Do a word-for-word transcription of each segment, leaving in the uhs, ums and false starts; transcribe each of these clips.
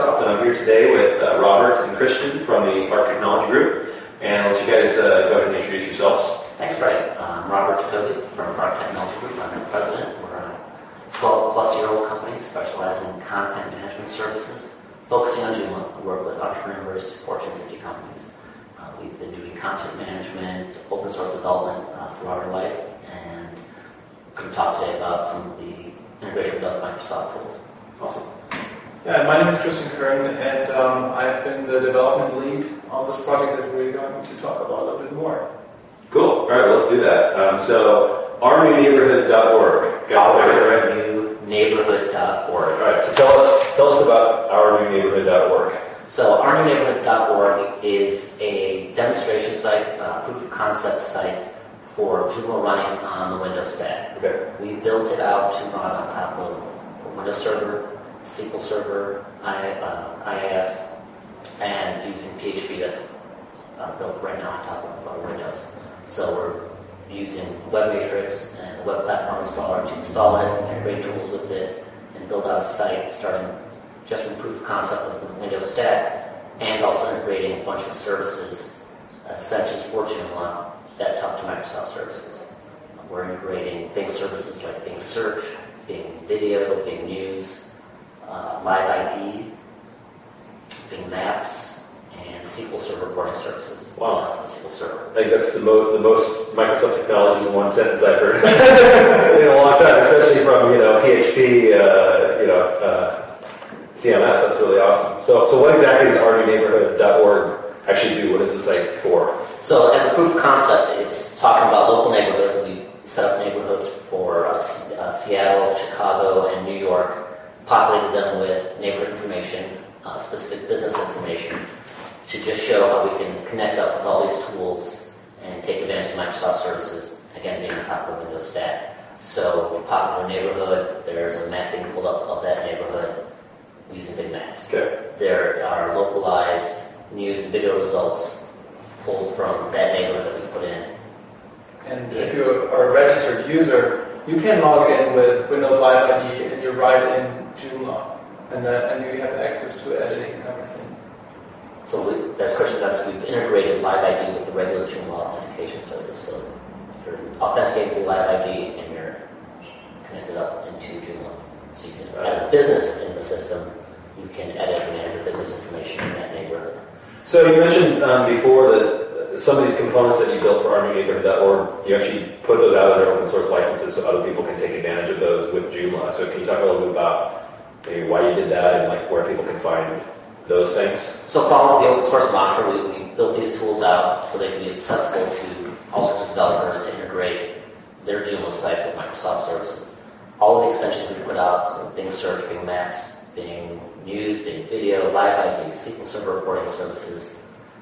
Microsoft, and I'm here today with uh, Robert and Christian from the Arc Technology Group. And I'll let you guys uh, go ahead and introduce yourselves. Thanks, Brett. I'm Robert Jacoby from Arc Technology Group. I'm the president. We're a twelve plus year old company specializing in content management services, focusing on Joomla. We work with entrepreneurs to Fortune fifty companies. Uh, we've been doing content management, open source development uh, throughout our life, and we're going to talk today about some of the integration with Microsoft tools. Awesome. Yeah, my name is Christian Kern, and um, I've been the development lead on this project that we're going to talk about a little bit more. Cool. All right, well, let's do that. Um, so, our new neighborhood dot org. Got our new neighborhood dot org. All right, so tell us tell us about our new neighborhood dot org. So, our new neighborhood dot org is a demonstration site, uh, proof of concept site for Joomla running on the Windows stack. Okay. We built it out to run on top of a Windows Server, S Q L Server, I, uh, I I S, and using P H P that's uh, built right now on top of uh, Windows. So we're using WebMatrix and the web platform installer to install it, integrate tools with it, and build out a site starting just from proof of concept with the Windows stack, and also integrating a bunch of services, uh, extensions for Joomla that talk to Microsoft services. We're integrating Bing services like Bing Search, Bing Video, Bing News, uh, Live I D, Bing Maps, and S Q L Server reporting services. Wow. S Q L Server. I think that's the, mo- the most Microsoft technologies in one sentence I've heard in a long time, especially from, you know, P H P, uh, you know, uh, C M S. That's really awesome. So, so what exactly does our new neighborhood dot org actually do? What is the site for? So as a proof of concept, it's talking about local neighborhoods. We set up neighborhoods for uh, uh, Seattle, Chicago, and New York, populated them with neighborhood information, uh, specific business information, to just show how we can connect up with all these tools and take advantage of Microsoft services, again, being on top of the Windows stack. So we pop in a neighborhood, there's a map being pulled up of that neighborhood using Big Maps. Okay. There are localized news and video results pulled from that neighborhood that we put in. And if you are a registered user, you can log in with Windows Live I D and you write in Joomla, and, uh, and you have access to editing and everything. So we, as Christian said, we've integrated Live I D with the regular Joomla authentication service. So you're authenticating through Live I D and you're connected up into Joomla. So you can, as a business in the system, you can edit and manage your business information in that neighborhood. So you mentioned um, before that some of these components that you built for our new neighborhood dot org, you actually put those out under open source licenses so other people can take advantage of those with Joomla. So can you talk a little bit about maybe why you did that and like where people can find those things? So following the open source mantra, we, we built these tools out so they can be accessible to all sorts of developers to integrate their Joomla sites with Microsoft services. All of the extensions we put out, so Bing Search, Bing Maps, Bing News, Bing Video, Live I D, S Q L Server reporting services,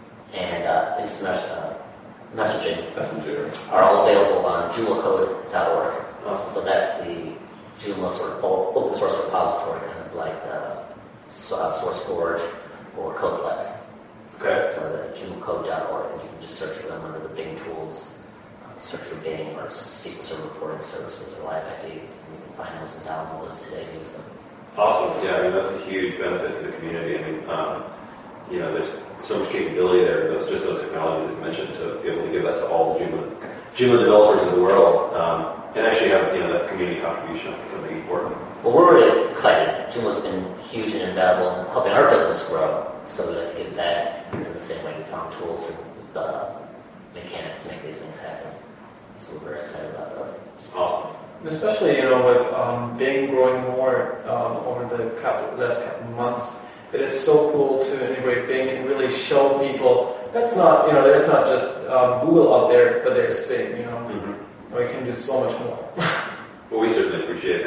and uh, instant mes- uh, messaging Messenger. are all available on Joomla code dot org. Awesome. So that's the Joomla sort of open source repository, kind of like uh, SourceForge or Codeplex. Okay. So the Joomla code dot org, and you can just search for them under the Bing tools, uh, search for Bing or S Q L Server reporting services or Live I D. You can find those and download those today and use them. Awesome. Yeah, I mean, that's a huge benefit to the community. I mean, um, you know, there's so much capability there. Those, just those technologies that you mentioned to be able to give that to all the Joomla, Joomla developers in the world, um, and actually have, you know, that community contribution can be important. Well, we're really excited. Joomla's been huge and invaluable in helping our business grow, so we like to give back in the same way we found tools and uh, mechanics to make these things happen. So we're very excited about those. Awesome. Especially, you know, with um, Bing growing more um, over the couple, last couple of months, it is so cool to integrate Bing and really show people that's not, you know, there's not just um, Google out there, but there's Bing, you know. Mm-hmm. We can do so much more. Well, we certainly appreciate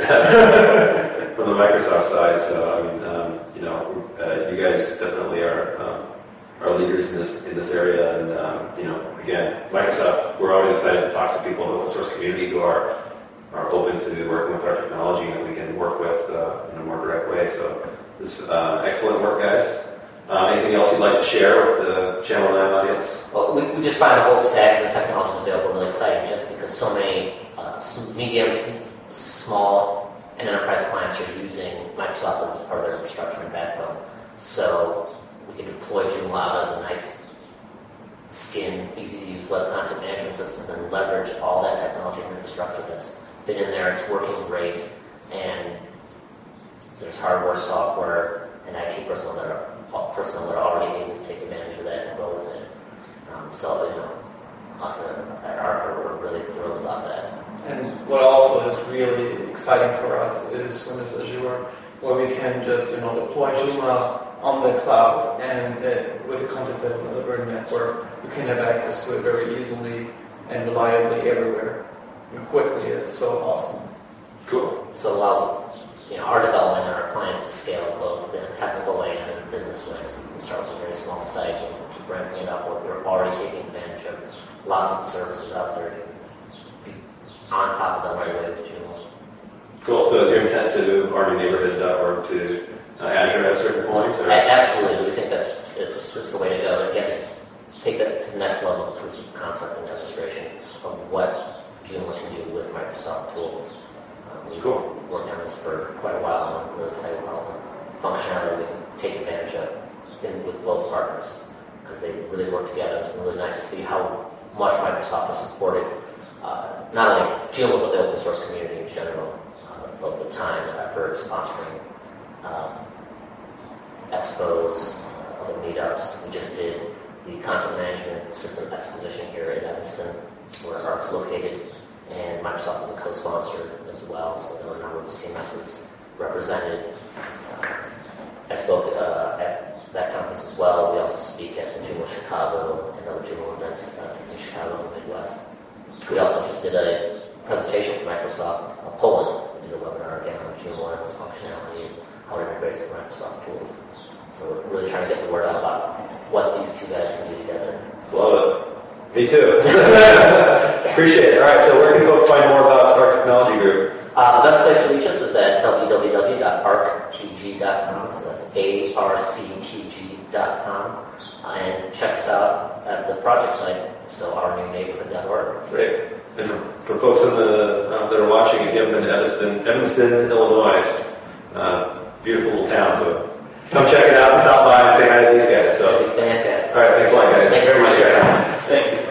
that from the Microsoft side. So, I mean, um, you know, uh, you guys definitely are um, are leaders in this in this area, and um, you know, again, Microsoft. We're always excited to talk to people in the open source community who are are open to working with our technology and that we can work with uh, in a more direct way. So, this is uh, excellent work, guys. Uh, anything else you'd like to share with the Channel nine audience? Well, we, we just find the whole stack of the technologies available really exciting, just because so many uh, medium, small, and enterprise clients are using Microsoft as part of their infrastructure and backbone. So we can deploy Joomla out as a nice skin, easy-to-use web content management system and leverage all that technology and infrastructure that's been in there. It's working great, and there's hardware, software, and I T personnel that are, personnel that are already able to take advantage of that and go with it. Um, so, you know, us at Arc, we're really thrilled about that. And what also is really exciting for us is Windows Azure, where we can just, you know, deploy Joomla on the cloud, and it, with the content delivery network, you can have access to it very easily and reliably everywhere and quickly. It's so awesome. Cool. So it allows, you know, our development and our clients to scale both in a technical way and in a business way. So you can start with a very small site and keep ramping it up, or if you're already taking advantage of lots of services out there, you can be on top of them right away with Joomla. Cool. So is your intent to R D neighborhood dot org to uh, Azure at a certain point? Or? Absolutely. We think that's it's, it's the way to go. And again, take that to the next level of proof of concept and demonstration of what Joomla can do with Microsoft tools. Um, we've cool. worked on this for quite a while, and I'm really excited about all the functionality we can take advantage of in, with both partners, because they really work together. It's been really nice to see how much Microsoft has supported uh, not only Joomla, but the open source community in general, uh, both the time, effort, sponsoring um, expos, uh, other meetups. We just did the content management system exposition here in Evanston, where ARC's located, and Microsoft is a co-sponsor as well, so there were a number of C M Ss represented. Uh, I spoke uh, at that conference as well. We also speak at the Joomla Chicago and other Joomla events uh, in Chicago and the Midwest. We also just did a presentation from Microsoft uh, Poland. We did a webinar again on Joomla and its functionality and how it integrates with Microsoft tools. So we're really trying to get the word out about what these two guys can do together. Love it. Me too. Appreciate it. All right, so where can folks find more about Arc Technology Group? Uh, the best place to reach us is at w w w dot arc t g dot com, so that's A R C T G dot com, uh, and check us out at the project site, so our new neighborhood dot org. Great. And for, for folks in the, uh, that are watching, if you haven't been to Evanston, Evanston, Illinois, it's a beautiful little town, so come check it out and stop by and say hi to these guys. So, That'd be fantastic. all right, thanks a lot, guys. Thank you very much. Thank you.